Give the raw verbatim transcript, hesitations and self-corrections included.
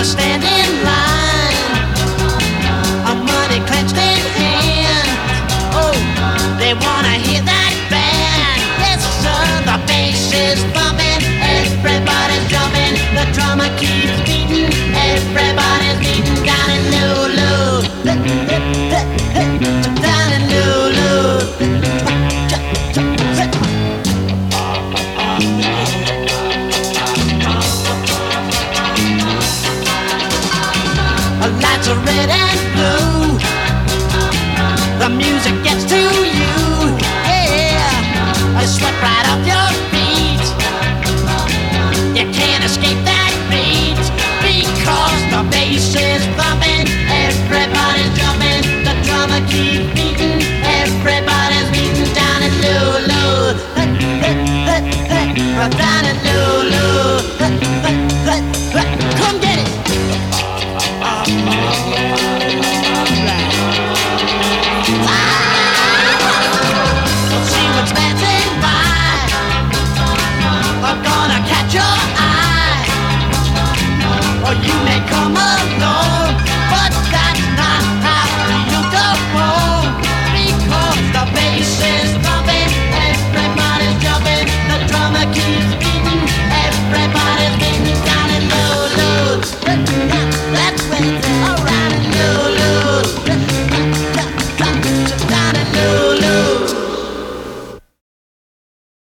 gonna stand in line, a money clenched in hand. Oh, they wanna hear that band. Yes, sir, the bass is bumping, everybody's jumping, the drummer keeps beating, everybody's beating down in Lulu, down in Lulu. Lights are red and blue, the music gets to you, yeah, I sweat right off your feet, you can't escape that beat, because the bass is bumping, everybody's jumping, the drummer keeps beating, everybody's beating down in Lulu, down in Lulu, come get it. See what's passing by, I'm gonna catch your eye, or you may come along, but that's not how you go home, because the bass is bumping, everybody's jumping, the drummer keeps